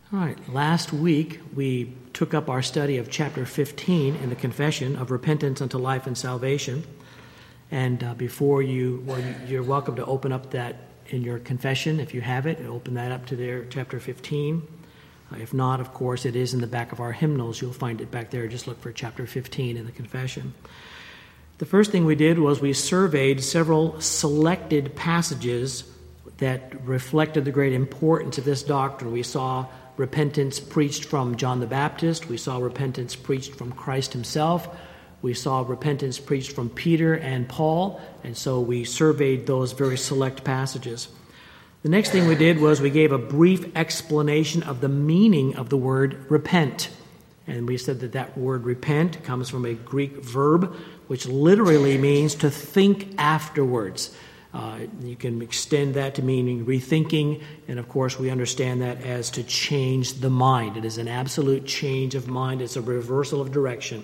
All right, last week we took up our study of chapter 15 in the Confession of Repentance unto Life and Salvation. And you're welcome to open up that in your confession if you have it. Open that up to there, chapter 15. If not, of course, it is in the back of our hymnals. You'll find it back there. Just look for chapter 15 in the confession. The first thing we did was we surveyed several selected passages that reflected the great importance of this doctrine. We saw repentance preached from John the Baptist. We saw repentance preached from Christ himself. We saw repentance preached from Peter and Paul, and so we surveyed those very select passages. The next thing we did was we gave a brief explanation of the meaning of the word repent. And we said that that word repent comes from a Greek verb, which literally means to think afterwards. You can extend that to meaning rethinking, and of course we understand that as to change the mind. It is an absolute change of mind. It's a reversal of direction.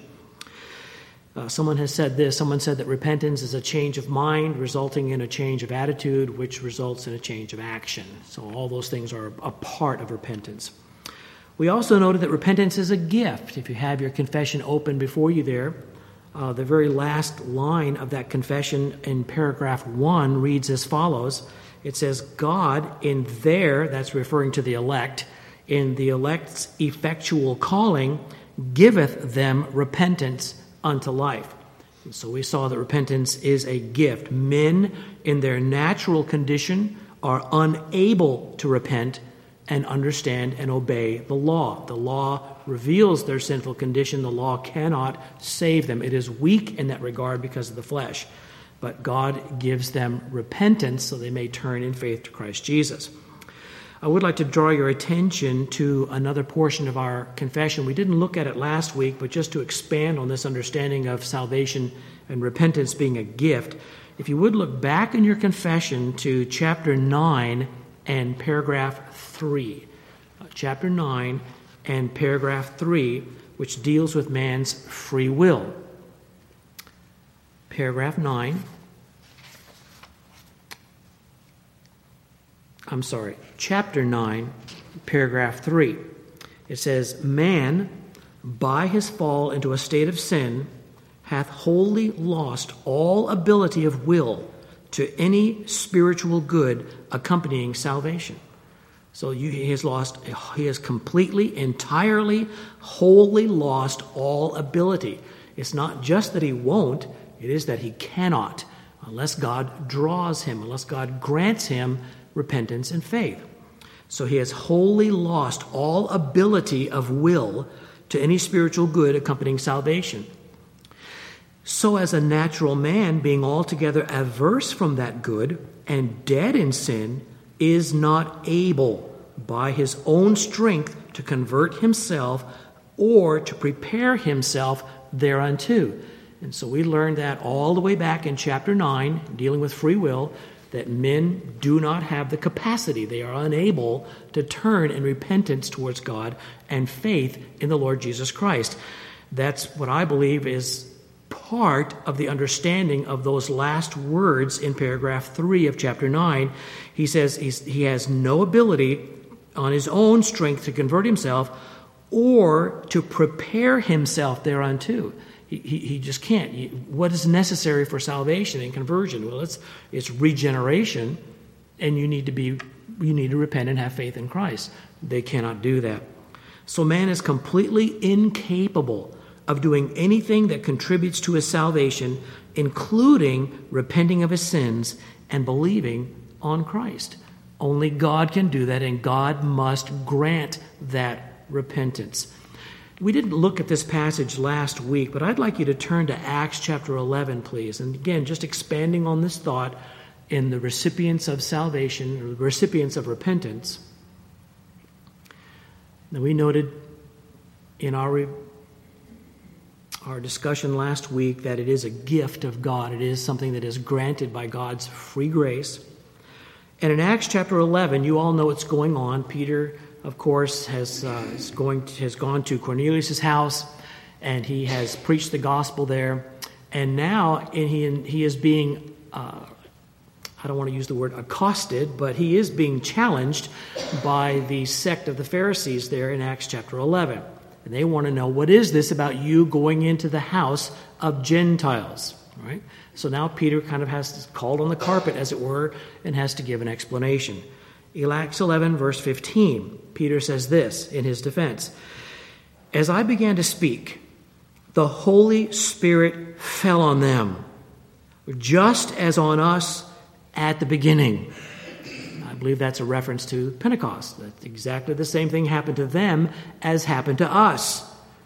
Someone has said this. Someone said that repentance is a change of mind resulting in a change of attitude, which results in a change of action. So all those things are a part of repentance. We also noted that repentance is a gift. If you have your confession open before you there, the very last line of that confession in paragraph 1 reads as follows. It says, God in their, that's referring to the elect, in the elect's effectual calling, giveth them repentance unto life. And so we saw that repentance is a gift. Men in their natural condition are unable to repent and understand and obey the law. The law reveals their sinful condition. The law cannot save them. It is weak in that regard because of the flesh. But God gives them repentance so they may turn in faith to Christ Jesus. I would like to draw your attention to another portion of our confession. We didn't look at it last week, but just to expand on this understanding of salvation and repentance being a gift, if you would look back in your confession to chapter 9 and paragraph 3. Chapter 9 and paragraph 3, which deals with man's free will. Paragraph 9. Chapter 9, paragraph 3. It says, Man, by his fall into a state of sin, hath wholly lost all ability of will to any spiritual good accompanying salvation. So he has completely, entirely, wholly lost all ability. It's not just that he won't, it is that he cannot, unless God draws him, unless God grants him repentance and faith. So he has wholly lost all ability of will to any spiritual good accompanying salvation. So as a natural man, being altogether averse from that good and dead in sin, is not able by his own strength to convert himself or to prepare himself thereunto. And so we learned that all the way back in chapter 9, dealing with free will, that men do not have the capacity. They are unable to turn in repentance towards God and faith in the Lord Jesus Christ. That's what I believe is part of the understanding of those last words in paragraph 3 of chapter 9. He says he has no ability on his own strength to convert himself or to prepare himself thereunto. He just can't. What is necessary for salvation and conversion? Well, it's regeneration, and you need to repent and have faith in Christ. They cannot do that. So man is completely incapable of doing anything that contributes to his salvation, including repenting of his sins and believing on Christ. Only God can do that, and God must grant that repentance. We didn't look at this passage last week, but I'd like you to turn to Acts chapter 11, please. And again, just expanding on this thought in the recipients of salvation, or the recipients of repentance. Now, we noted in our discussion last week that it is a gift of God. It is something that is granted by God's free grace. And in Acts chapter 11, you all know what's going on. Peter, of course, has gone to Cornelius' house, and he has preached the gospel there. And now he is being I don't want to use the word accosted, but he is being challenged by the sect of the Pharisees there in Acts chapter 11. And they want to know, what is this about you going into the house of Gentiles? Right? So now Peter kind of has called on the carpet, as it were, and has to give an explanation. In Acts 11, verse 15, Peter says this in his defense. As I began to speak, the Holy Spirit fell on them, just as on us at the beginning. I believe that's a reference to Pentecost. That's exactly the same thing happened to them as happened to us.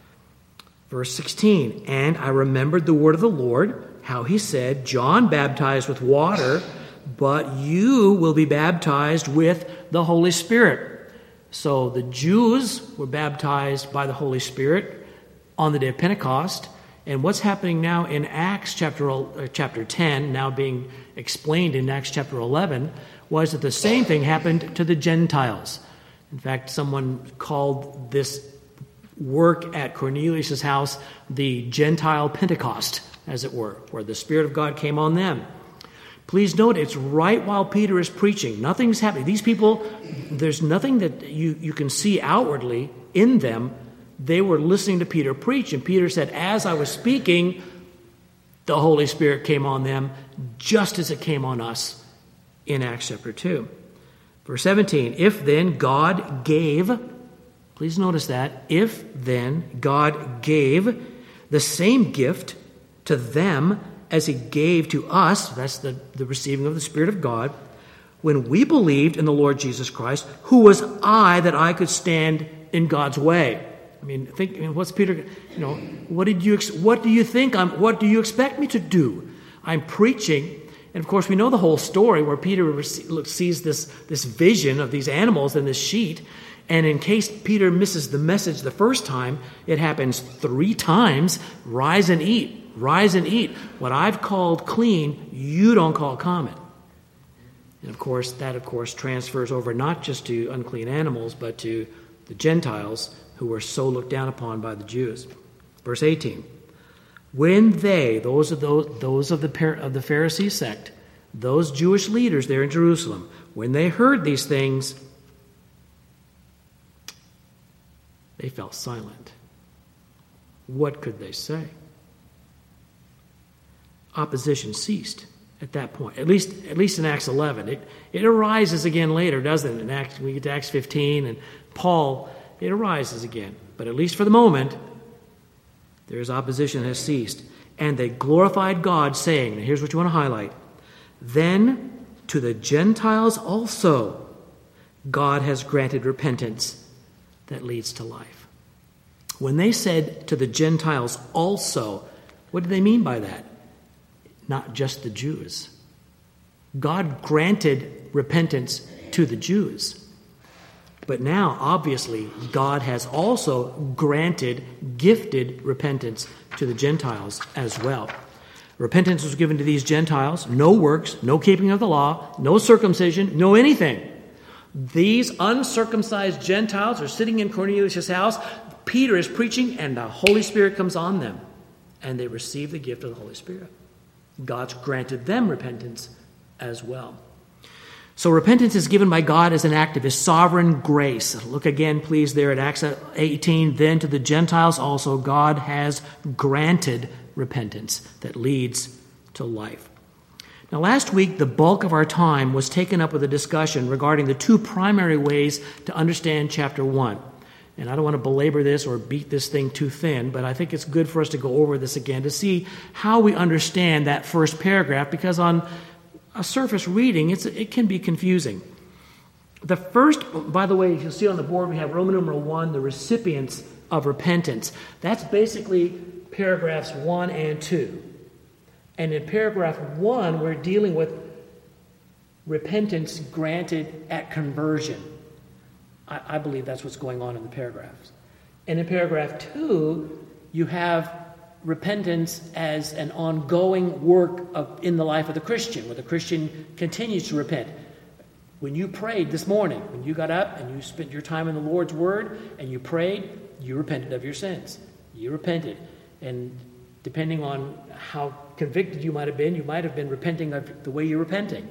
Verse 16, and I remembered the word of the Lord, how he said, John baptized with water, but you will be baptized with the Holy Spirit. So the Jews were baptized by the Holy Spirit on the day of Pentecost. And what's happening now in Acts chapter 10, now being explained in Acts chapter 11, was that the same thing happened to the Gentiles. In fact, someone called this work at Cornelius' house the Gentile Pentecost, as it were, where the Spirit of God came on them. Please note, it's right while Peter is preaching. Nothing's happening. These people, there's nothing that you can see outwardly in them. They were listening to Peter preach, and Peter said, as I was speaking, the Holy Spirit came on them, just as it came on us in Acts chapter 2. Verse 17, if then God gave, please notice that, if then God gave the same gift to them as he gave to us, that's the receiving of the Spirit of God, when we believed in the Lord Jesus Christ, who was I that I could stand in God's way? What's Peter, what do you think what do you expect me to do? I'm preaching. And of course, we know the whole story where Peter sees this vision of these animals in this sheet. And in case Peter misses the message the first time, it happens 3 times. Rise and eat. Rise and eat. What I've called clean, you don't call common. And of course, that transfers over not just to unclean animals, but to the Gentiles who were so looked down upon by the Jews. Verse 18. When they, those of the Pharisee sect, those Jewish leaders there in Jerusalem, when they heard these things, they fell silent. What could they say? Opposition ceased at that point, at least in Acts 11. It arises again later, doesn't it? We get to Acts 15, and Paul, it arises again. But at least for the moment, there's opposition has ceased. And they glorified God, saying, and here's what you want to highlight, then to the Gentiles also God has granted repentance that leads to life. When they said to the Gentiles also, what did they mean by that? Not just the Jews. God granted repentance to the Jews. But now, obviously, God has also gifted repentance to the Gentiles as well. Repentance was given to these Gentiles, no works, no keeping of the law, no circumcision, no anything. These uncircumcised Gentiles are sitting in Cornelius' house. Peter is preaching, and the Holy Spirit comes on them, and they receive the gift of the Holy Spirit. God's granted them repentance as well. So repentance is given by God as an act of his sovereign grace. Look again, please, there at Acts 18. Then to the Gentiles also God has granted repentance that leads to life. Now, last week, the bulk of our time was taken up with a discussion regarding the 2 primary ways to understand chapter 1. And I don't want to belabor this or beat this thing too thin, but I think it's good for us to go over this again to see how we understand that first paragraph, because on a surface reading, it can be confusing. The first, by the way, you'll see on the board, we have Roman numeral 1, the recipients of repentance. That's basically paragraphs 1 and 2. And in paragraph 1, we're dealing with repentance granted at conversion. I believe that's what's going on in the paragraphs. And in paragraph 2, you have repentance as an ongoing work in the life of the Christian, where the Christian continues to repent. When you prayed this morning, when you got up and you spent your time in the Lord's Word and you prayed, you repented of your sins. You repented. And depending on how convicted you might have been repenting of the way you're repenting.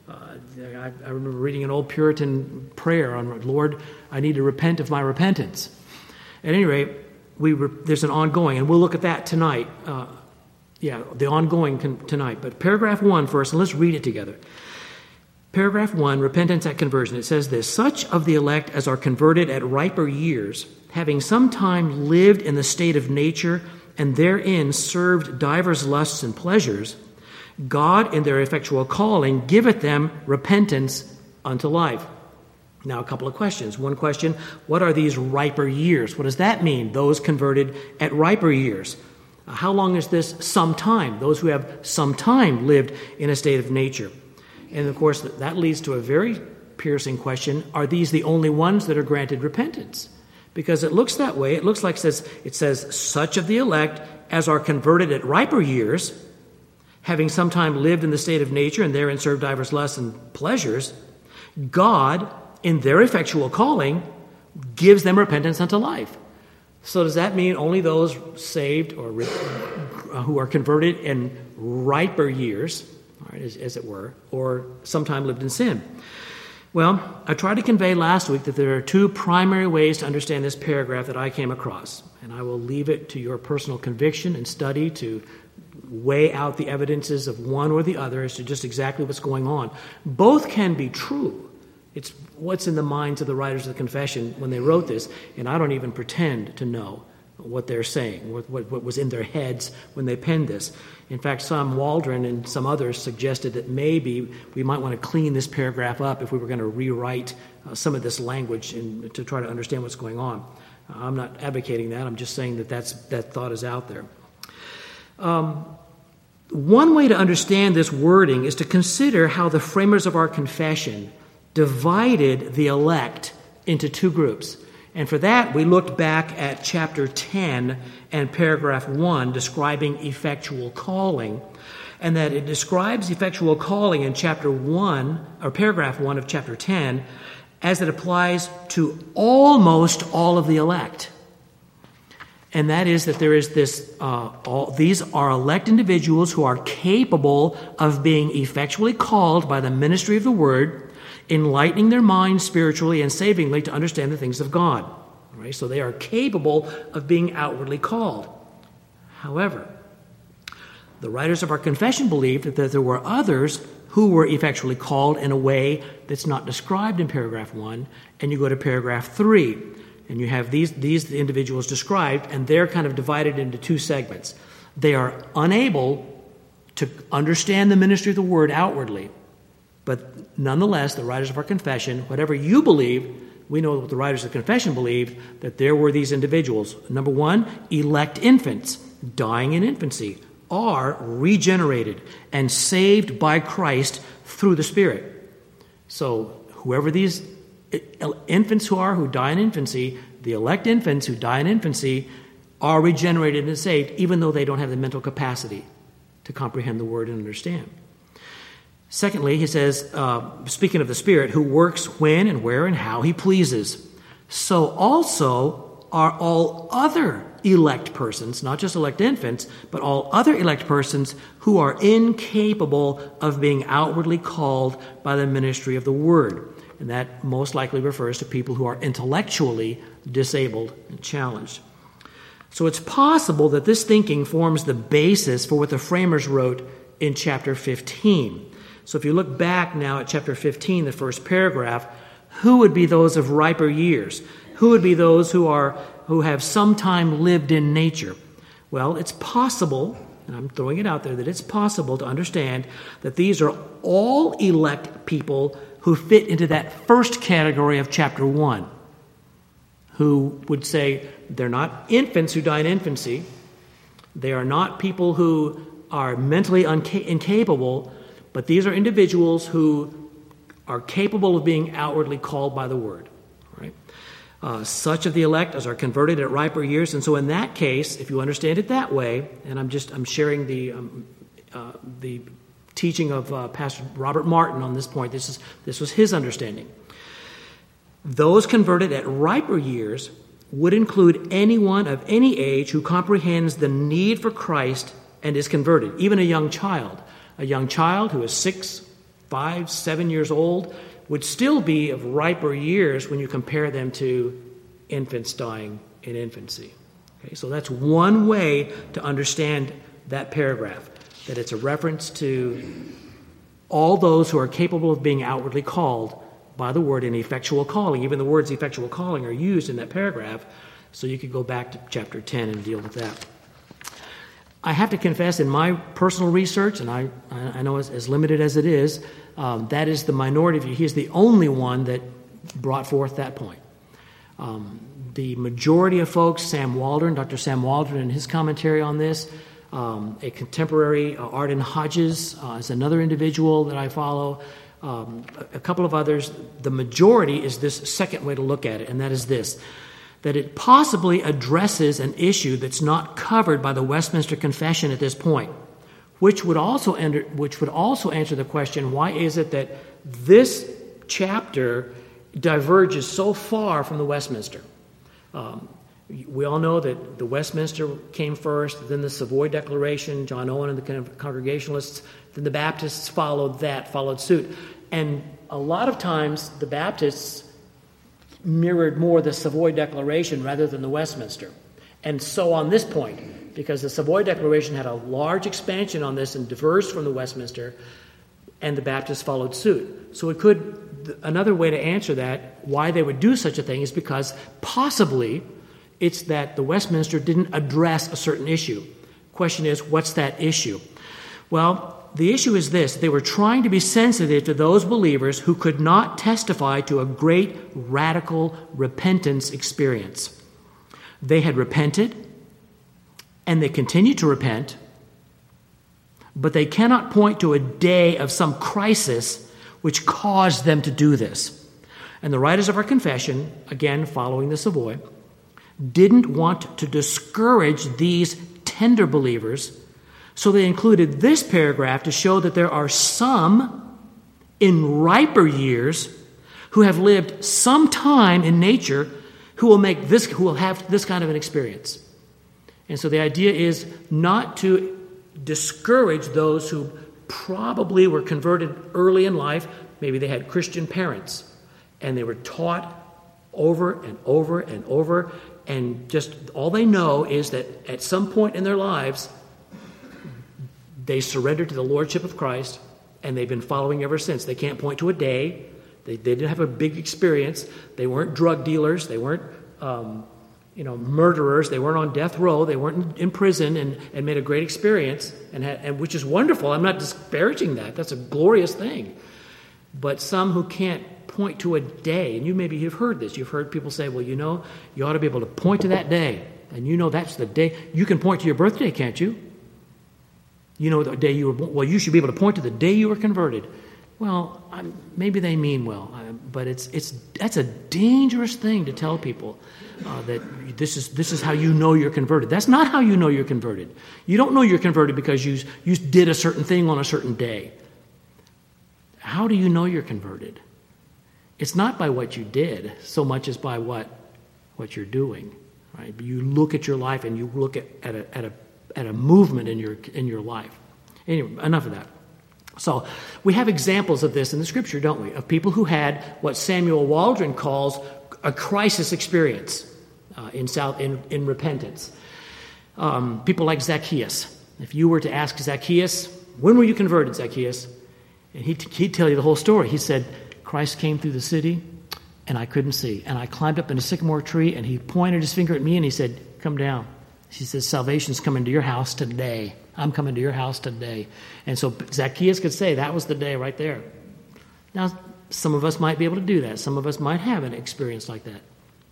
I remember reading an old Puritan prayer on, Lord, I need to repent of my repentance. At any rate, there's an ongoing, and we'll look at that tonight. The ongoing tonight. But paragraph 1 first, and let's read it together. Paragraph 1, repentance at conversion. It says this: such of the elect as are converted at riper years, having sometime lived in the state of nature, and therein served divers lusts and pleasures, God in their effectual calling giveth them repentance unto life. Now, a couple of questions. One question, what are these riper years? What does that mean, those converted at riper years? How long is this some time? Those who have some time lived in a state of nature. And, of course, that leads to a very piercing question. Are these the only ones that are granted repentance? Because it looks that way. It looks like it says, such of the elect as are converted at riper years, having sometime lived in the state of nature and therein served divers lusts and pleasures, God, in their effectual calling, gives them repentance unto life. So does that mean only those saved or who are converted in riper years, all right, as it were, or sometime lived in sin? Well, I tried to convey last week that there are two primary ways to understand this paragraph that I came across, and I will leave it to your personal conviction and study to weigh out the evidences of one or the other as to just exactly what's going on. Both can be true. It's what's in the minds of the writers of the confession when they wrote this, and I don't even pretend to know what they're saying, what was in their heads when they penned this. In fact, Sam Waldron and some others suggested that maybe we might want to clean this paragraph up if we were going to rewrite some of this language and to try to understand what's going on. I'm not advocating that. I'm just saying that thought is out there. One way to understand this wording is to consider how the framers of our confession divided the elect into two groups. And for that, we looked back at chapter 10 and paragraph 1 describing effectual calling, and that it describes effectual calling in chapter 1, or paragraph 1 of chapter 10, as it applies to almost all of the elect. And that is that there is this, these are elect individuals who are capable of being effectually called by the ministry of the word, enlightening their minds spiritually and savingly to understand the things of God. All right? So they are capable of being outwardly called. However, the writers of our confession believed that there were others who were effectually called in a way that's not described in paragraph 1, and you go to paragraph 3, and you have these individuals described, and they're kind of divided into two segments. They are unable to understand the ministry of the word outwardly, but nonetheless, the writers of our confession, whatever you believe, we know what the writers of confession believed, that there were these individuals. Number one, elect infants, dying in infancy, are regenerated and saved by Christ through the Spirit. So whoever these infants who die in infancy, the elect infants who die in infancy, are regenerated and saved, even though they don't have the mental capacity to comprehend the word and understand. Secondly, he says, speaking of the Spirit, who works when and where and how he pleases. So also are all other elect persons, not just elect infants, but all other elect persons who are incapable of being outwardly called by the ministry of the word. And that most likely refers to people who are intellectually disabled and challenged. So it's possible that this thinking forms the basis for what the framers wrote in chapter 15. So if you look back now at chapter 15, the first paragraph, who would be those of riper years? Who would be those who have sometime lived in nature? Well, it's possible, and I'm throwing it out there, that it's possible to understand that these are all elect people who fit into that first category of chapter 1, who would say they're not infants who die in infancy, they are not people who are mentally incapable, but these are individuals who are capable of being outwardly called by the word. Right? Such of the elect as are converted at riper years. And so in that case, if you understand it that way, and I'm sharing the teaching of Pastor Robert Martin on this point. This was his understanding. Those converted at riper years would include anyone of any age who comprehends the need for Christ and is converted, even a young child who is 6, 5, 7 years old would still be of riper years when you compare them to infants dying in infancy. Okay, so that's one way to understand that paragraph, that it's a reference to all those who are capable of being outwardly called by the word in effectual calling. Even the words effectual calling are used in that paragraph, so you could go back to chapter 10 and deal with that. I have to confess, in my personal research, and I know as limited as it is, that is the minority view. He is the only one that brought forth that point. The majority of folks, Dr. Sam Waldron, in his commentary on this, a contemporary, Arden Hodges, is another individual that I follow, a couple of others. The majority is this second way to look at it, and that is this, that it possibly addresses an issue that's not covered by the Westminster Confession at this point, which would also answer the question, why is it that this chapter diverges so far from the Westminster? We all know that the Westminster came first, then the Savoy Declaration, John Owen and the Congregationalists, then the Baptists followed suit. And a lot of times the Baptists mirrored more the Savoy Declaration rather than the Westminster. And so on this point, because the Savoy Declaration had a large expansion on this and diverged from the Westminster, and the Baptists followed suit. So another way to answer that, why they would do such a thing, is because possibly it's that the Westminster didn't address a certain issue. Question is, what's that issue? Well, the issue is this. They were trying to be sensitive to those believers who could not testify to a great radical repentance experience. They had repented, and they continue to repent, but they cannot point to a day of some crisis which caused them to do this. And the writers of our confession, again following the Savoy, didn't want to discourage these tender believers, so they included this paragraph to show that there are some in riper years who have lived some time in nature who will have this kind of an experience. And so the idea is not to discourage those who probably were converted early in life. Maybe they had Christian parents, and they were taught over and over and over, and just all they know is that at some point in their lives, they surrendered to the Lordship of Christ, and they've been following ever since. They can't point to a day. They didn't have a big experience. They weren't drug dealers. They weren't murderers. They weren't on death row. They weren't in prison and made a great experience, and which is wonderful. I'm not disparaging that. That's a glorious thing. But some who can't point to a day, and maybe you've heard this. You've heard people say, well, you ought to be able to point to that day, and that's the day. You can point to your birthday, can't you? You know the day you were born. Well, you should be able to point to the day you were converted. Well, maybe they mean well, but that's a dangerous thing to tell people that this is how you know you're converted. That's not how you know you're converted. You don't know you're converted because you did a certain thing on a certain day. How do you know you're converted? It's not by what you did so much as by what you're doing. Right? You look at your life and you look at a movement in your life. Anyway, enough of that. So we have examples of this in the Scripture, don't we? Of people who had what Samuel Waldron calls a crisis experience in repentance. People like Zacchaeus. If you were to ask Zacchaeus, when were you converted, Zacchaeus? And he'd tell you the whole story. He said, Christ came through the city, and I couldn't see. And I climbed up in a sycamore tree, and he pointed his finger at me, and he said, come down. He says, salvation's coming to your house today. I'm coming to your house today. And so Zacchaeus could say that was the day right there. Now, some of us might be able to do that. Some of us might have an experience like that.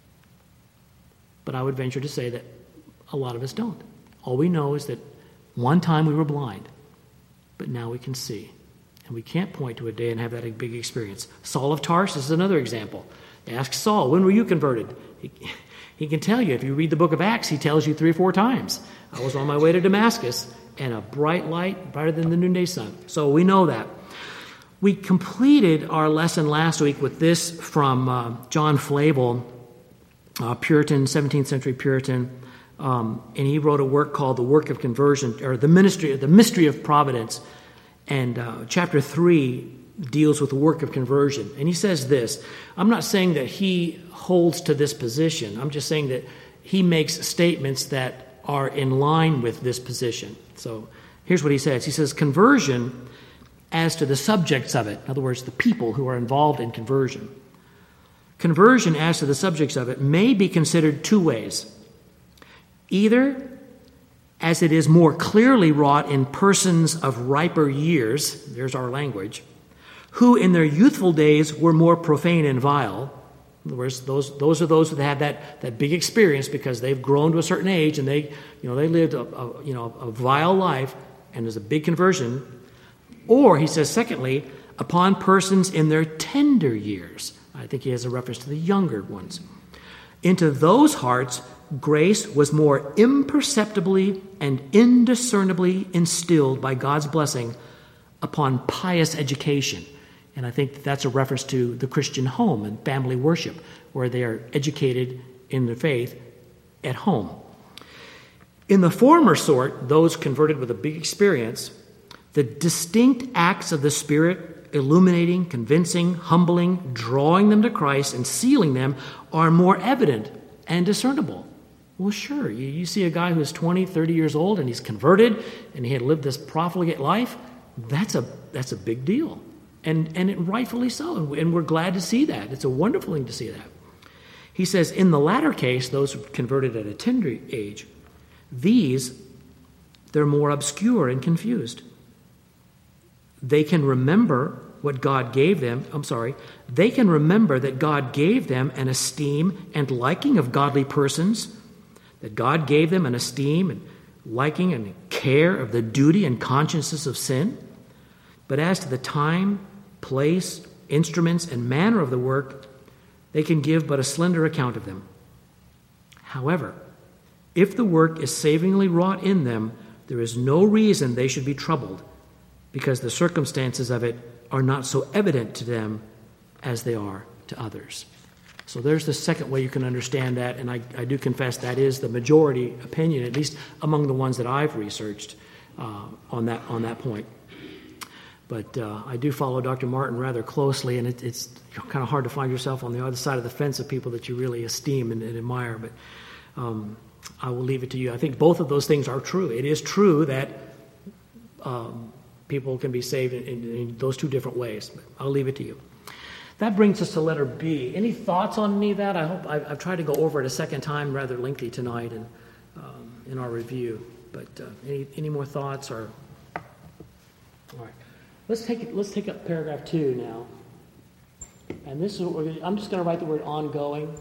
But I would venture to say that a lot of us don't. All we know is that one time we were blind, but now we can see. And we can't point to a day and have that big experience. Saul of Tarsus is another example. Ask Saul, when were you converted? He can tell you. If you read the book of Acts, he tells you 3 or 4 times. I was on my way to Damascus, and a bright light, brighter than the noonday sun. So we know that. We completed our lesson last week with this from John Flavel, Puritan, 17th century Puritan, and he wrote a work called The Work of Conversion, or the Mystery of Providence. And chapter 3 deals with the work of conversion. And he says this. I'm not saying that he holds to this position. I'm just saying that he makes statements that are in line with this position. So here's what he says. He says, conversion as to the subjects of it, in other words, the people who are involved in conversion. Conversion as to the subjects of it may be considered two ways. Either as it is more clearly wrought in persons of riper years, there's our language, who in their youthful days were more profane and vile. In other words, those are those who have that big experience because they've grown to a certain age and they lived a vile life, and there's a big conversion. Or, he says, secondly, upon persons in their tender years. I think he has a reference to the younger ones. Into those hearts, grace was more imperceptibly and indiscernibly instilled by God's blessing upon pious education. And I think that's a reference to the Christian home and family worship, where they are educated in the faith at home. In the former sort, those converted with a big experience, the distinct acts of the Spirit, illuminating, convincing, humbling, drawing them to Christ, and sealing them, are more evident and discernible. Well, sure, you see a guy who's 20, 30 years old, and he's converted, and he had lived this profligate life. That's a big deal. And it rightfully so, and we're glad to see that. It's a wonderful thing to see that. He says, in the latter case, those converted at a tender age, they're more obscure and confused. They can remember what God gave them. They can remember that God gave them an esteem and liking of godly persons, that God gave them an esteem and liking and care of the duty and consciences of sin. But as to the time, place, instruments, and manner of the work, they can give but a slender account of them. However, if the work is savingly wrought in them, there is no reason they should be troubled, because the circumstances of it are not so evident to them as they are to others. So there's the second way you can understand that, and I do confess that is the majority opinion, at least among the ones that I've researched on that point. But I do follow Dr. Martin rather closely, and it's kind of hard to find yourself on the other side of the fence of people that you really esteem and admire. But I will leave it to you. I think both of those things are true. It is true that people can be saved in those two different ways. But I'll leave it to you. That brings us to letter B. Any thoughts on any of that? I hope I've tried to go over it a second time, rather lengthy tonight, and in our review. But any more thoughts? Or all right, let's take up paragraph 2 now. And this is I'm just going to write the word ongoing.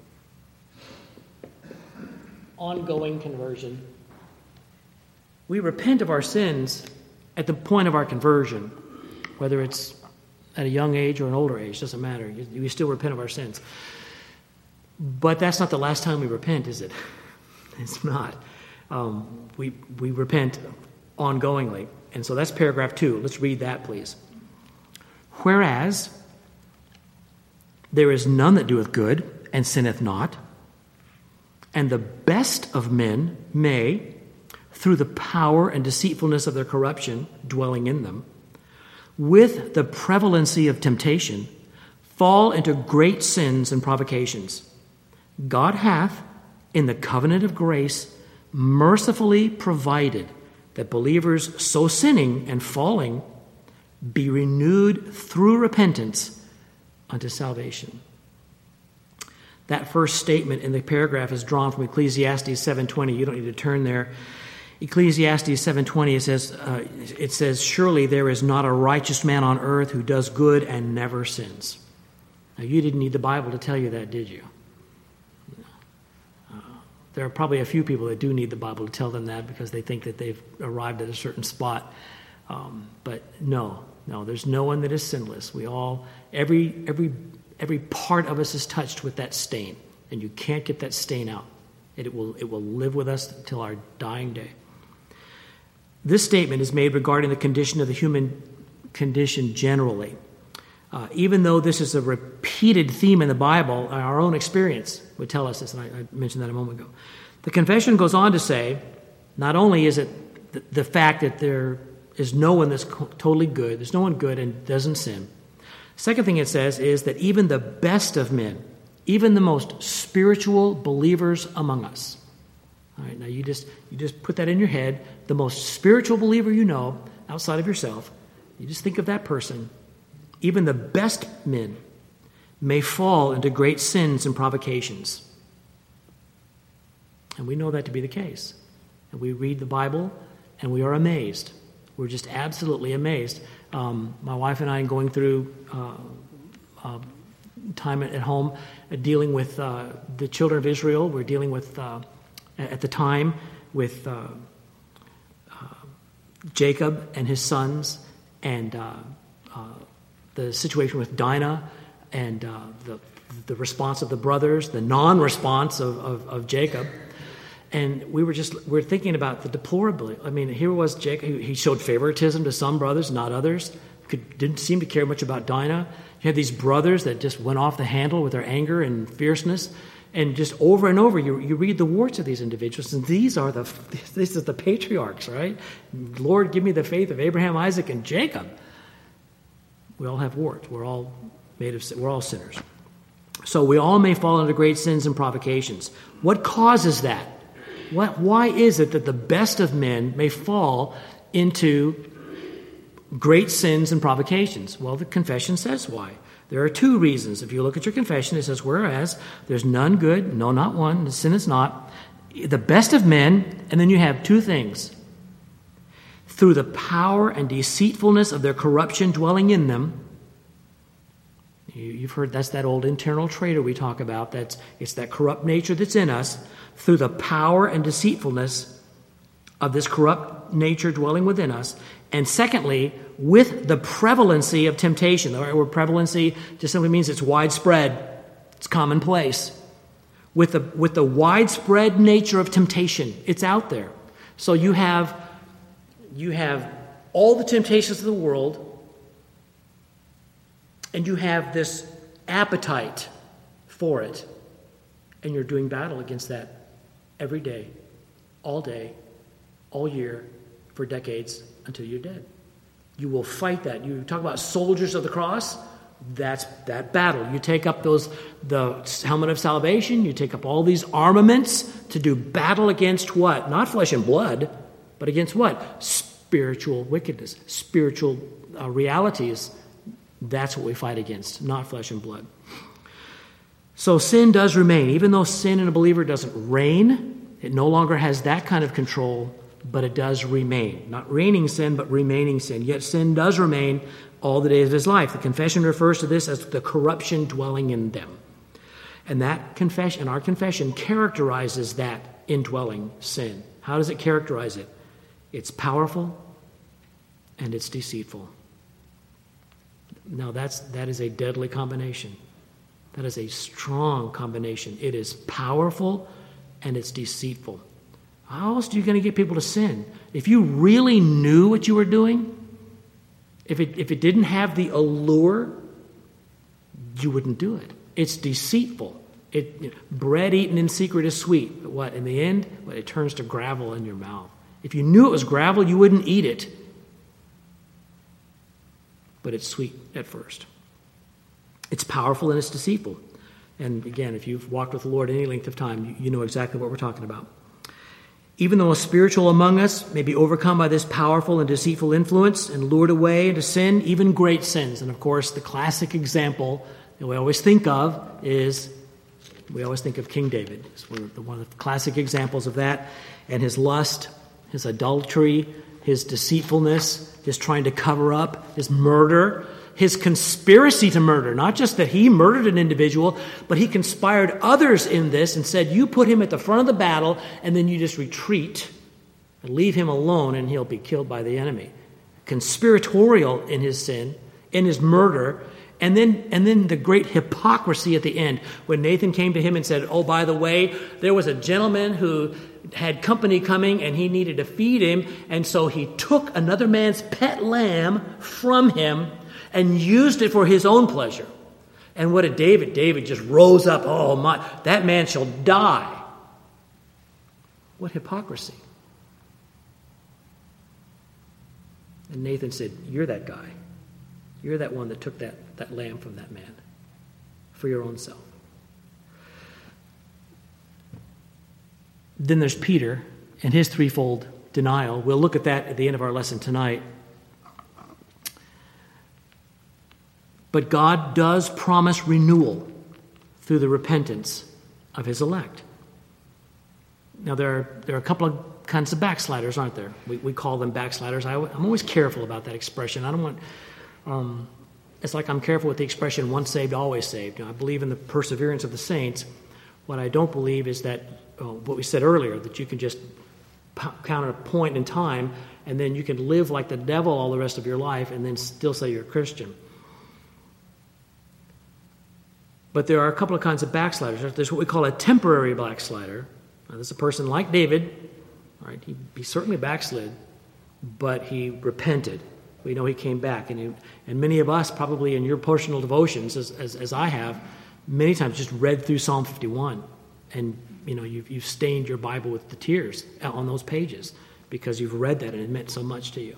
Ongoing conversion. We repent of our sins at the point of our conversion, whether it's at a young age or an older age, doesn't matter. We still repent of our sins. But that's not the last time we repent, is it? It's not. We repent ongoingly. And so that's paragraph 2. Let's read that, please. Whereas there is none that doeth good and sinneth not, and the best of men may, through the power and deceitfulness of their corruption dwelling in them, with the prevalency of temptation, fall into great sins and provocations. God hath, in the covenant of grace, mercifully provided that believers so sinning and falling be renewed through repentance unto salvation. That first statement in the paragraph is drawn from Ecclesiastes 7:20. You don't need to turn there. Ecclesiastes 7:20, it says, surely there is not a righteous man on earth who does good and never sins. Now, you didn't need the Bible to tell you that, did you? There are probably a few people that do need the Bible to tell them that because they think that they've arrived at a certain spot. But no, there's no one that is sinless. We all, every part of us is touched with that stain, and you can't get that stain out. It will live with us until our dying day. This statement is made regarding the condition of the human condition generally. Even though this is a repeated theme in the Bible, our own experience would tell us this, and I mentioned that a moment ago. The confession goes on to say, not only is it the fact that is no one that's totally good. There's no one good and doesn't sin. Second thing it says is that even the best of men, even the most spiritual believers among us. All right, now you just put that in your head. The most spiritual believer you know outside of yourself, you just think of that person. Even the best men may fall into great sins and provocations. And we know that to be the case. And we read the Bible and we are amazed. We're just absolutely amazed. My wife and I, going through time at home, dealing with the children of Israel. We're dealing with, at the time, with Jacob and his sons, and the situation with Dinah, and the response of the brothers, the non-response of Jacob. And we're thinking about the deplorable. I mean, here was Jacob. He showed favoritism to some brothers, not others. Didn't seem to care much about Dinah. You had these brothers that just went off the handle with their anger and fierceness. And just over and over, you read the warts of these individuals. And this is the patriarchs, right? Lord, give me the faith of Abraham, Isaac, and Jacob. We all have warts. We're all sinners. So we all may fall into great sins and provocations. What causes that? Why is it that the best of men may fall into great sins and provocations? Well, the confession says why. There are two reasons. If you look at your confession, it says, whereas there's none good, no, not one, the sin is not, the best of men, and then you have two things. Through the power and deceitfulness of their corruption dwelling in them. You've heard that's that old internal traitor we talk about. It's that corrupt nature that's in us. Through the power and deceitfulness of this corrupt nature dwelling within us. And secondly, with the prevalency of temptation. The word prevalency just simply means it's widespread. It's commonplace. With the widespread nature of temptation, it's out there. So you have all the temptations of the world, and you have this appetite for it, and you're doing battle against that every day, all year, for decades, until you're dead. You will fight that. You talk about soldiers of the cross, that's that battle. You take up the helmet of salvation, you take up all these armaments to do battle against what? Not flesh and blood, but against what? Spiritual wickedness, spiritual realities. That's what we fight against, not flesh and blood. So sin does remain. Even though sin in a believer doesn't reign, it no longer has that kind of control, but it does remain. Not reigning sin, but remaining sin. Yet sin does remain all the days of his life. The confession refers to this as the corruption dwelling in them. And that confession, our confession, characterizes that indwelling sin. How does it characterize it? It's powerful and it's deceitful. Now that is a deadly combination. That is a strong combination. It is powerful and it's deceitful. How else are you going to get people to sin? If you really knew what you were doing, if it didn't have the allure, you wouldn't do it. It's deceitful. Bread eaten in secret is sweet, but what? In the end, it turns to gravel in your mouth. If you knew it was gravel, you wouldn't eat it. But it's sweet at first. It's powerful and it's deceitful. And again, if you've walked with the Lord any length of time, you know exactly what we're talking about. Even the most spiritual among us may be overcome by this powerful and deceitful influence and lured away into sin, even great sins. And of course, the classic example that we always think of King David. It's one of the classic examples of that. And his lust, his adultery, his deceitfulness, his trying to cover up, his murder, his conspiracy to murder. Not just that he murdered an individual, but he conspired others in this and said, you put him at the front of the battle and then you just retreat and leave him alone and he'll be killed by the enemy. Conspiratorial in his sin, in his murder, and then the great hypocrisy at the end when Nathan came to him and said, oh, by the way, there was a gentleman who had company coming and he needed to feed him, and so he took another man's pet lamb from him and used it for his own pleasure. And what did David? David just rose up, oh my, that man shall die. What hypocrisy. And Nathan said, "You're that guy. You're that one that took that lamb from that man for your own self." Then there's Peter and his threefold denial. We'll look at that at the end of our lesson tonight. But God does promise renewal through the repentance of his elect. Now, there are a couple of kinds of backsliders, aren't there? We call them backsliders. I'm always careful about that expression. I don't want... it's like I'm careful with the expression, once saved, always saved. I believe in the perseverance of the saints. What I don't believe is that, what we said earlier, that you can just count a point in time and then you can live like the devil all the rest of your life and then still say you're a Christian. But there are a couple of kinds of backsliders. There's what we call a temporary backslider. Now, this is a person like David. Right? He certainly backslid, but he repented. We know he came back. And many of us, probably in your personal devotions, as I have, many times just read through Psalm 51. And you've stained your Bible with the tears on those pages because you've read that and it meant so much to you.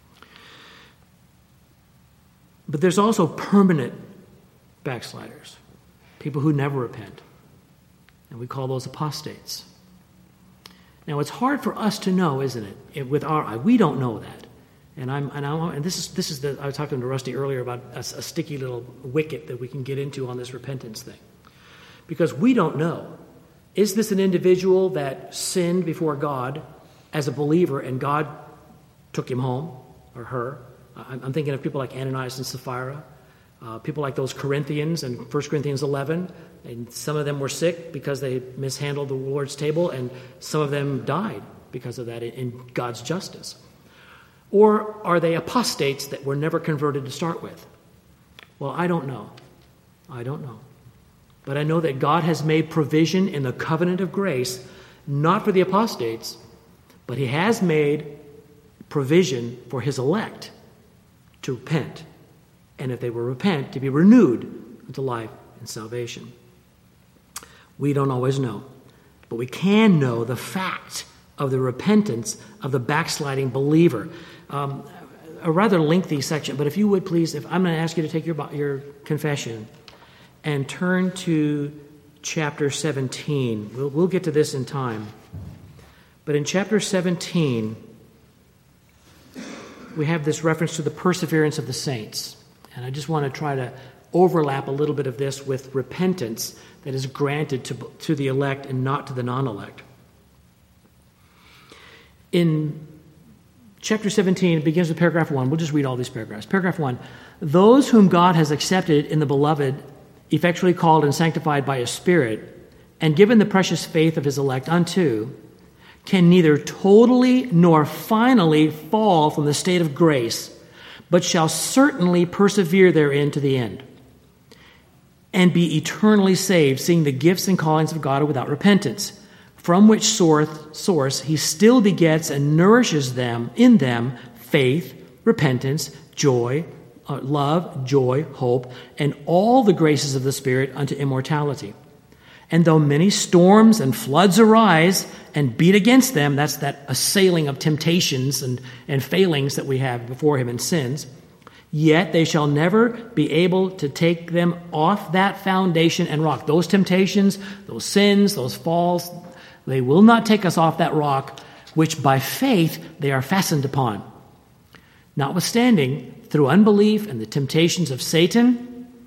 But there's also permanent backsliders. People who never repent. And we call those apostates. Now, it's hard for us to know, isn't it? With our eye, we don't know that. And this is I was talking to Rusty earlier about a sticky little wicket that we can get into on this repentance thing. Because we don't know. Is this an individual that sinned before God as a believer and God took him home, or her? I'm thinking of people like Ananias and Sapphira. People like those Corinthians in 1 Corinthians 11, and some of them were sick because they mishandled the Lord's table, and some of them died because of that in God's justice. Or are they apostates that were never converted to start with? Well, I don't know. But I know that God has made provision in the covenant of grace, not for the apostates, but he has made provision for his elect to repent. And if they will repent, to be renewed unto life and salvation. We don't always know, but we can know the fact of the repentance of the backsliding believer. A rather lengthy section, but if you would please, if I'm going to ask you to take your confession and turn to chapter 17. We'll get to this in time. But in chapter 17, we have this reference to the perseverance of the saints. And I just want to try to overlap a little bit of this with repentance that is granted to the elect and not to the non-elect. In chapter 17, it begins with paragraph 1. We'll just read all these paragraphs. Paragraph 1, those whom God has accepted in the beloved, effectually called and sanctified by his Spirit, and given the precious faith of his elect unto, can neither totally nor finally fall from the state of grace, but shall certainly persevere therein to the end, and be eternally saved, seeing the gifts and callings of God are without repentance, from which source he still begets and nourishes them in them faith, repentance, joy, love, joy, hope, and all the graces of the Spirit unto immortality. And though many storms and floods arise and beat against them, that's that assailing of temptations and failings that we have before him in sins, yet they shall never be able to take them off that foundation and rock. Those temptations, those sins, those falls, they will not take us off that rock, which by faith they are fastened upon. Notwithstanding, through unbelief and the temptations of Satan,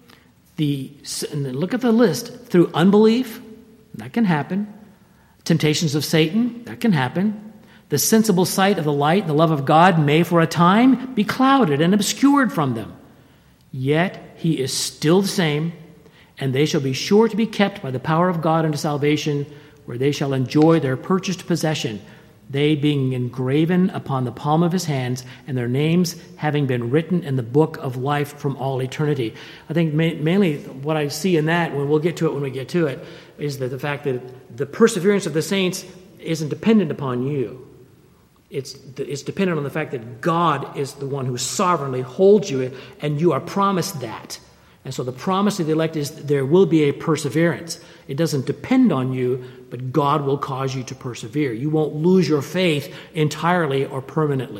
and look at the list, through unbelief, that can happen. Temptations of Satan, that can happen. The sensible sight of the light and the love of God may for a time be clouded and obscured from them. Yet he is still the same, and they shall be sure to be kept by the power of God unto salvation, where they shall enjoy their purchased possession, they being engraven upon the palm of his hands, and their names having been written in the book of life from all eternity. I think mainly what I see in that, when we'll get to it when we get to it, is that the fact that the perseverance of the saints isn't dependent upon you. It's dependent on the fact that God is the one who sovereignly holds you, and you are promised that. And so the promise of the elect is there will be a perseverance. It doesn't depend on you, but God will cause you to persevere. You won't lose your faith entirely or permanently.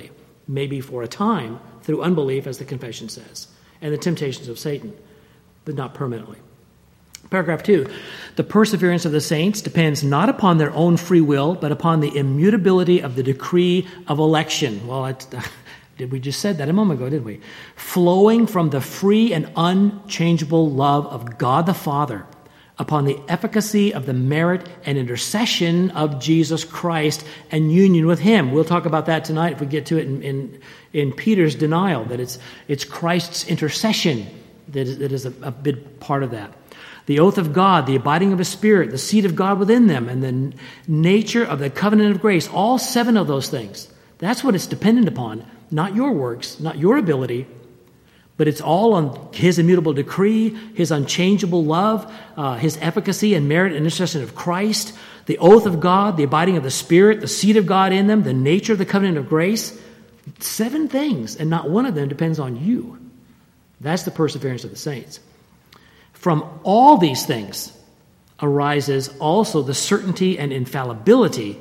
maybe for a time, through unbelief, as the confession says, and the temptations of Satan, but not permanently. Paragraph 2, the perseverance of the saints depends not upon their own free will, but upon the immutability of the decree of election. Well, we just said that a moment ago, didn't we? Flowing from the free and unchangeable love of God the Father, upon the efficacy of the merit and intercession of Jesus Christ and union with him. We'll talk about that tonight if we get to it in Peter's denial, that it's Christ's intercession that is a big part of that. The oath of God, the abiding of his Spirit, the seed of God within them, and the nature of the covenant of grace, all 7 of those things. That's what it's dependent upon, not your works, not your ability, but it's all on his immutable decree, his unchangeable love, his efficacy and merit and intercession of Christ, the oath of God, the abiding of the Spirit, the seed of God in them, the nature of the covenant of grace. 7 things, and not one of them depends on you. That's the perseverance of the saints. From all these things arises also the certainty and infallibility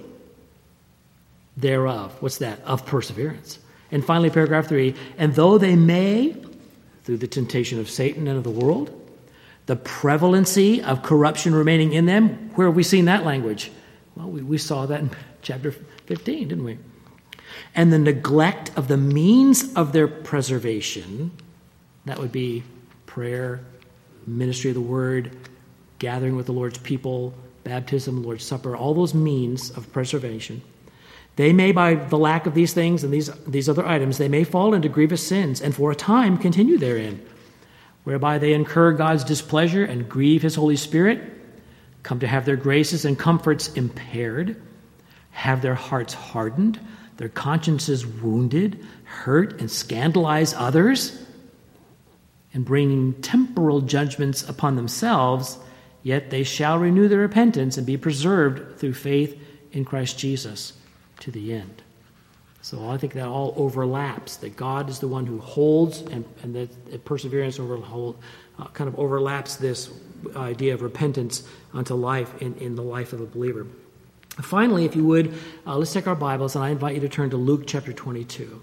thereof. What's that? Of perseverance. And finally, paragraph 3, and though they may, through the temptation of Satan and of the world, the prevalency of corruption remaining in them, where have we seen that language? Well, we saw that in chapter 15, didn't we? And the neglect of the means of their preservation, that would be prayer, ministry of the word, gathering with the Lord's people, baptism, Lord's Supper, all those means of preservation. They may, by the lack of these things and these other items, they may fall into grievous sins and for a time continue therein, whereby they incur God's displeasure and grieve his Holy Spirit, come to have their graces and comforts impaired, have their hearts hardened, their consciences wounded, hurt and scandalize others, and bringing temporal judgments upon themselves, yet they shall renew their repentance and be preserved through faith in Christ Jesus to the end. So I think that all overlaps, that God is the one who holds, and that perseverance kind of overlaps this idea of repentance unto life in the life of a believer. Finally, if you would, let's take our Bibles, and I invite you to turn to Luke chapter 22.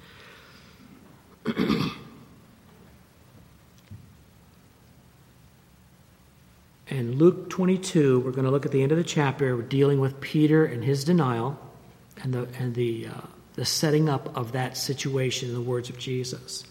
And Luke 22, we're going to look at the end of the chapter. We're dealing with Peter and his denial and the setting up of that situation in the words of Jesus.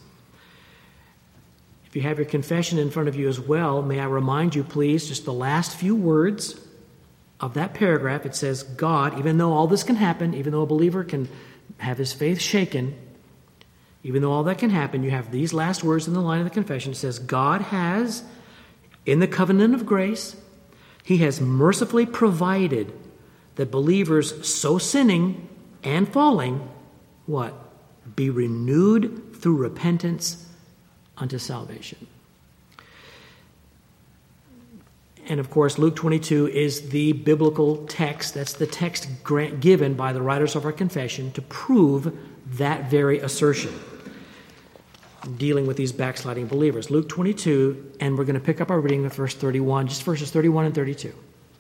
If you have your confession in front of you as well, may I remind you, please, just the last few words of that paragraph. It says, God, even though all this can happen, even though a believer can have his faith shaken, even though all that can happen, you have these last words in the line of the confession. It says, God has, in the covenant of grace, he has mercifully provided that believers so sinning and falling, what? Be renewed through repentance unto salvation. And of course, Luke 22 is the biblical text. That's the text given by the writers of our confession to prove that very assertion, dealing with these backsliding believers. Luke 22, and we're going to pick up our reading of verse 31, just verses 31 and 32.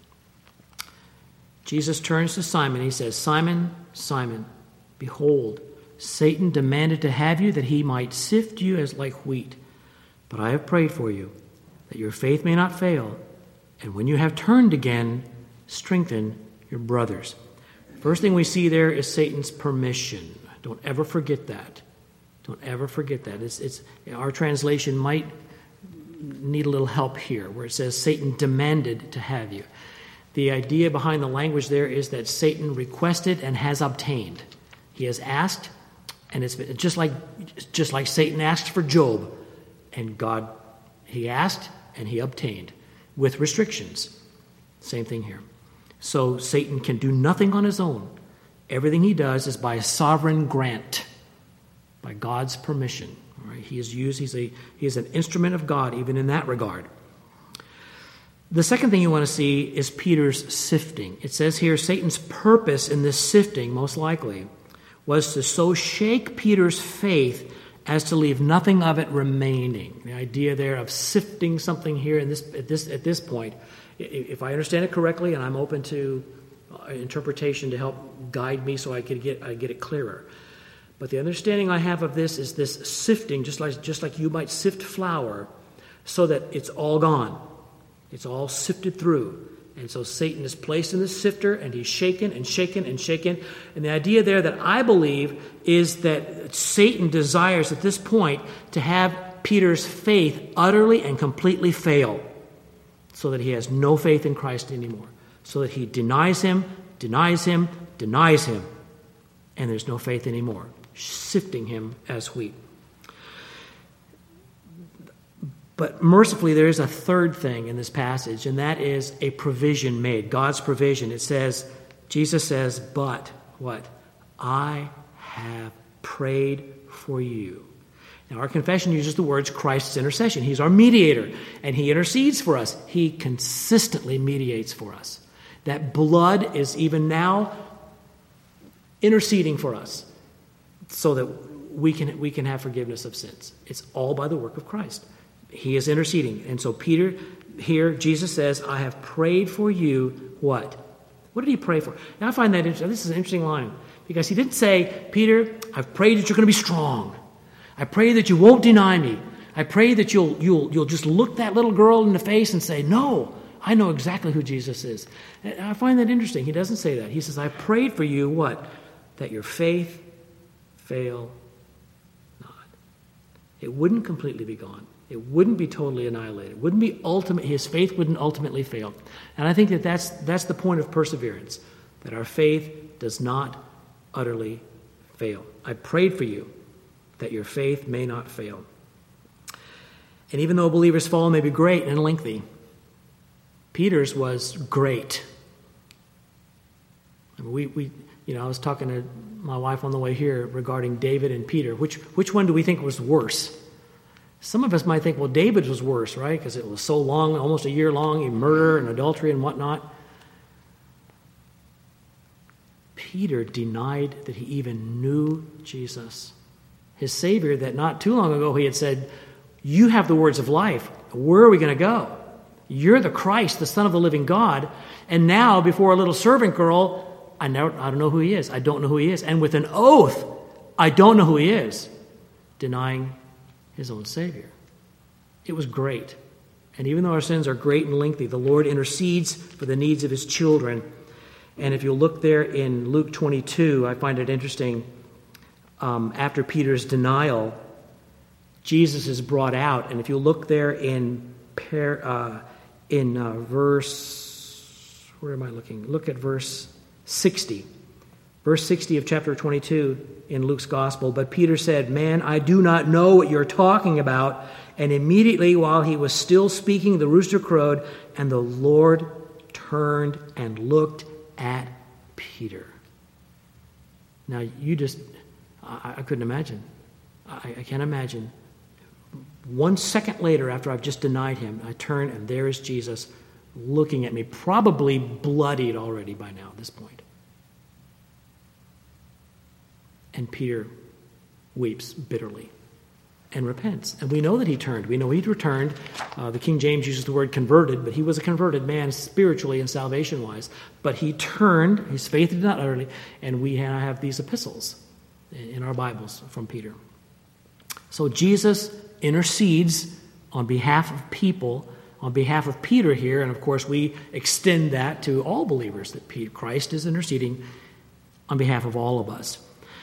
Jesus turns to Simon. He says, Simon, Simon, behold, Satan demanded to have you that he might sift you as like wheat. But I have prayed for you, that your faith may not fail. And when you have turned again, strengthen your brothers. First thing we see there is Satan's permission. Don't ever forget that. Don't ever forget that. It's our translation might need a little help here, where it says Satan demanded to have you. The idea behind the language there is that Satan requested and has obtained. He has asked, and it's been just like Satan asked for Job, and God, he asked and he obtained with restrictions. Same thing here. So Satan can do nothing on his own. Everything he does is by sovereign grant, by God's permission. All right? He is an instrument of God even in that regard. The second thing you want to see is Peter's sifting. It says here, Satan's purpose in this sifting, most likely, was to so shake Peter's faith as to leave nothing of it remaining. The idea there of sifting something here at this point, if I understand it correctly, and I'm open to interpretation to help guide me so I get it clearer. But the understanding I have of this is this sifting, just like you might sift flour, so that it's all gone. It's all sifted through. And so Satan is placed in the sifter, and he's shaken and shaken and shaken. And the idea there that I believe is that Satan desires at this point to have Peter's faith utterly and completely fail, so that he has no faith in Christ anymore, so that he denies him, and there's no faith anymore, sifting him as wheat. But mercifully, there is a third thing in this passage, and that is a provision made, God's provision. It says, Jesus says, but what? I have prayed for you. Now, our confession uses the words Christ's intercession. He's our mediator, and he intercedes for us. He consistently mediates for us. That blood is even now interceding for us so that we can have forgiveness of sins. It's all by the work of Christ. He is interceding. And so Peter, here, Jesus says, I have prayed for you, what? What did he pray for? Now I find that interesting. This is an interesting line, because he didn't say, Peter, I've prayed that you're going to be strong. I pray that you won't deny me. I pray that you'll just look that little girl in the face and say, no, I know exactly who Jesus is. And I find that interesting. He doesn't say that. He says, I prayed for you, what? That your faith fail not. It wouldn't completely be gone. It wouldn't be totally annihilated. It wouldn't be ultimate. His faith wouldn't ultimately fail. And I think that's the point of perseverance, that our faith does not utterly fail. I prayed for you that your faith may not fail. And even though a believer's fall may be great and lengthy, Peter's was great. I mean, I was talking to my wife on the way here regarding David and Peter. Which one do we think was worse? Some of us might think, well, David's was worse, right? Because it was so long, almost a year long, in murder and adultery and whatnot. Peter denied that he even knew Jesus, his Savior, that not too long ago he had said, you have the words of life. Where are we going to go? You're the Christ, the Son of the living God. And now, before a little servant girl, I don't know who he is. I don't know who he is. And with an oath, I don't know who he is, denying his own Savior. It was great. And even though our sins are great and lengthy, the Lord intercedes for the needs of his children. And if you look there in Luke 22, I find it interesting. After Peter's denial, Jesus is brought out. And if you look there in verse, where am I looking? Look at verse 60. Verse 60 of chapter 22 in Luke's gospel. But Peter said, man, I do not know what you're talking about. And immediately while he was still speaking, the rooster crowed, and the Lord turned and looked at Peter. Now, I couldn't imagine. I can't imagine. 1 second later, after I've just denied him, I turn, and there is Jesus looking at me, probably bloodied already by now at this point. And Peter weeps bitterly and repents. And we know that he turned. We know he'd returned. The King James uses the word converted, but he was a converted man spiritually and salvation-wise. But he turned, his faith did not utterly, and we have these epistles in our Bibles from Peter. So Jesus intercedes on behalf of people, on behalf of Peter here, and of course we extend that to all believers, that Christ is interceding on behalf of all of us.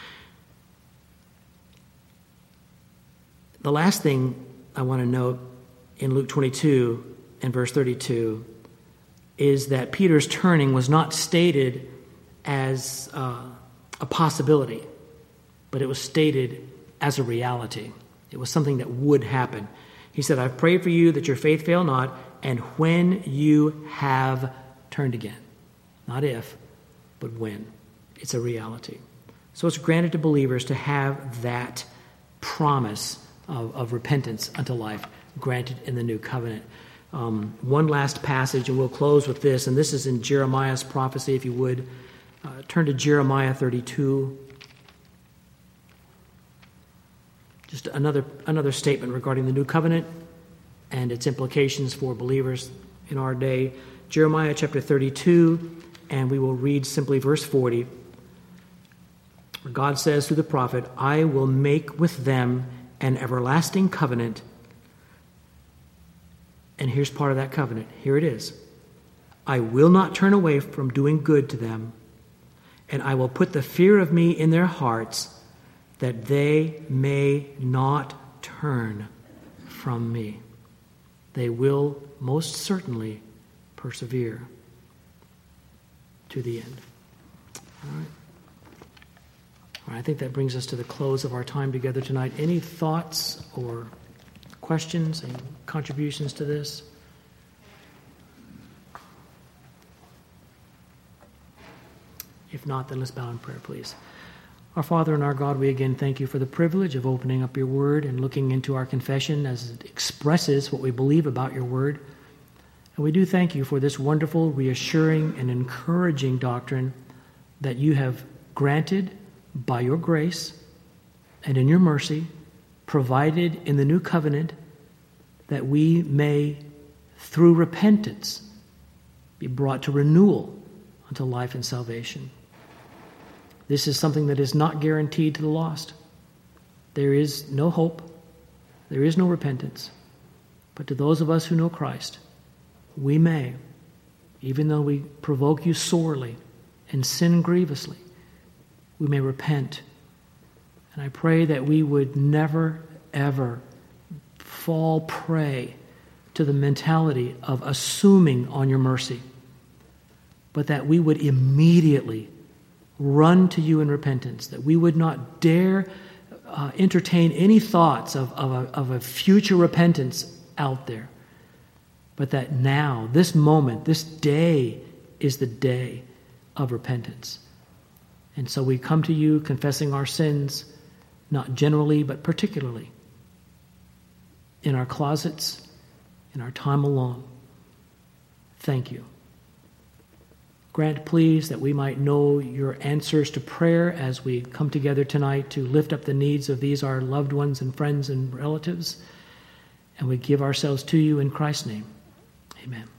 The last thing I want to note in Luke 22 and verse 32 is that Peter's turning was not stated as a possibility, but it was stated as a reality. It was something that would happen. He said, I've prayed for you that your faith fail not, and when you have turned again. Not if, but when. It's a reality. So it's granted to believers to have that promise of repentance unto life granted in the new covenant. One last passage, and we'll close with this, and this is in Jeremiah's prophecy, if you would. Turn to Jeremiah 32. Just another statement regarding the new covenant and its implications for believers in our day. Jeremiah chapter 32, and we will read simply verse 40. God says through the prophet, I will make with them an everlasting covenant. And here's part of that covenant. Here it is. I will not turn away from doing good to them, and I will put the fear of me in their hearts, that they may not turn from me. They will most certainly persevere to the end. All right. All right, I think that brings us to the close of our time together tonight. Any thoughts or questions and contributions to this? If not, then let's bow in prayer, please. Our Father and our God, we again thank you for the privilege of opening up your word and looking into our confession as it expresses what we believe about your word. And we do thank you for this wonderful, reassuring, and encouraging doctrine that you have granted by your grace and in your mercy, provided in the new covenant, that we may, through repentance, be brought to renewal unto life and salvation. This is something that is not guaranteed to the lost. There is no hope. There is no repentance. But to those of us who know Christ, we may, even though we provoke you sorely and sin grievously, we may repent. And I pray that we would never, ever fall prey to the mentality of assuming on your mercy, but that we would immediately run to you in repentance, that we would not dare entertain any thoughts of a future repentance out there, but that now, this moment, this day is the day of repentance. And so we come to you confessing our sins, not generally, but particularly in our closets, in our time alone. Thank you. Grant, please, that we might know your answers to prayer as we come together tonight to lift up the needs of these, our loved ones and friends and relatives. And we give ourselves to you in Christ's name. Amen.